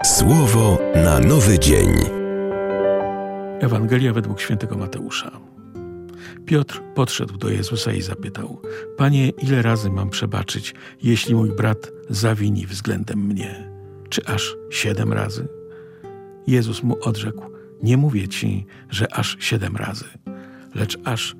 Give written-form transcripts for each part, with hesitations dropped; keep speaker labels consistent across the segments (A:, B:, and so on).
A: Słowo na nowy dzień.
B: Ewangelia według świętego Mateusza. Piotr podszedł do Jezusa i zapytał: Panie, ile razy mam przebaczyć, jeśli mój brat zawini względem mnie? Czy aż 7 razy? Jezus mu odrzekł: Nie mówię ci, że aż 7 razy, lecz aż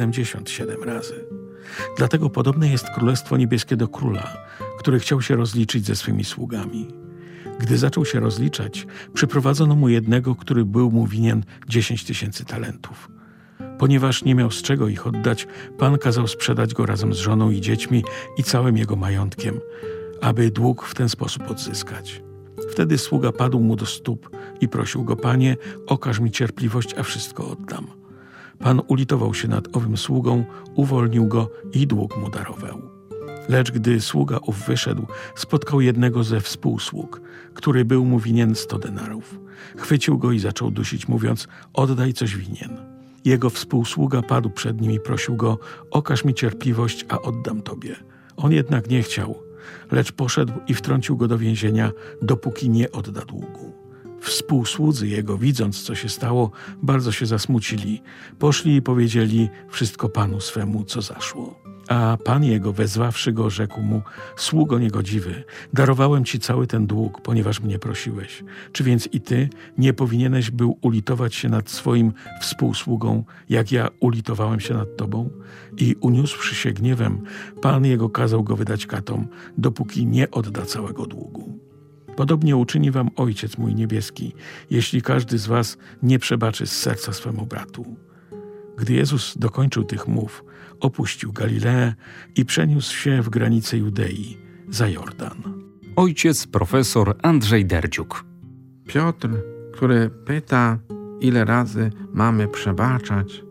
B: 77 razy. Dlatego podobne jest Królestwo Niebieskie do króla, który chciał się rozliczyć ze swymi sługami. Gdy zaczął się rozliczać, przyprowadzono mu jednego, który był mu winien 10 000 talentów. Ponieważ nie miał z czego ich oddać, Pan kazał sprzedać go razem z żoną i dziećmi i całym jego majątkiem, aby dług w ten sposób odzyskać. Wtedy sługa padł mu do stóp i prosił go: Panie, okaż mi cierpliwość, a wszystko oddam. Pan ulitował się nad owym sługą, uwolnił go i dług mu darował. Lecz gdy sługa ów wyszedł, spotkał jednego ze współsług, który był mu winien 100 denarów. Chwycił go i zaczął dusić, mówiąc: oddaj, coś winien. Jego współsługa padł przed nim i prosił go: okaż mi cierpliwość, a oddam tobie. On jednak nie chciał, lecz poszedł i wtrącił go do więzienia, dopóki nie odda długu. Współsłudzy jego, widząc, co się stało, bardzo się zasmucili. Poszli i powiedzieli wszystko panu swemu, co zaszło. A pan jego, wezwawszy go, rzekł mu: sługo niegodziwy, darowałem ci cały ten dług, ponieważ mnie prosiłeś. Czy więc i ty nie powinieneś był ulitować się nad swoim współsługą, jak ja ulitowałem się nad tobą? I uniósłszy się gniewem, pan jego kazał go wydać katom, dopóki nie odda całego długu. Podobnie uczyni wam Ojciec mój niebieski, jeśli każdy z was nie przebaczy z serca swemu bratu. Gdy Jezus dokończył tych mów, opuścił Galileę i przeniósł się w granice Judei, za Jordan.
C: Ojciec profesor Andrzej Derdziuk.
D: Piotr, który pyta, ile razy mamy przebaczać,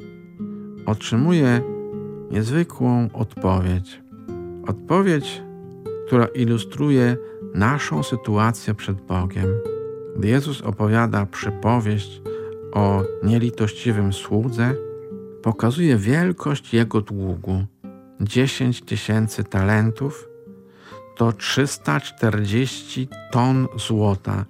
D: otrzymuje niezwykłą odpowiedź. Odpowiedź, która ilustruje naszą sytuację przed Bogiem. Gdy Jezus opowiada przypowieść o nielitościwym słudze, pokazuje wielkość jego długu. 10 000 talentów to 340 ton złota,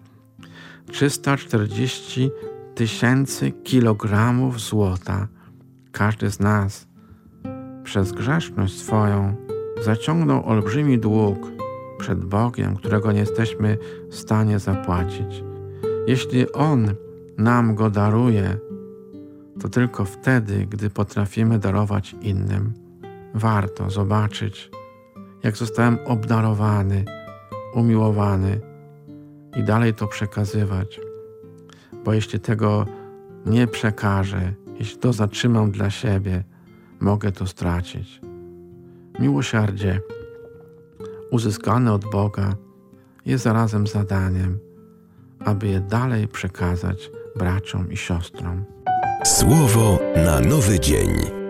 D: 340 000 kilogramów złota. Każdy z nas przez grzeszność swoją zaciągnął olbrzymi dług przed Bogiem, którego nie jesteśmy w stanie zapłacić. Jeśli On nam go daruje, to tylko wtedy, gdy potrafimy darować innym. Warto zobaczyć, jak zostałem obdarowany, umiłowany i dalej to przekazywać. Bo jeśli tego nie przekażę, jeśli to zatrzymam dla siebie, mogę to stracić. Miłosierdzie uzyskane od Boga jest zarazem zadaniem, aby je dalej przekazać braciom i siostrom.
A: Słowo na nowy dzień.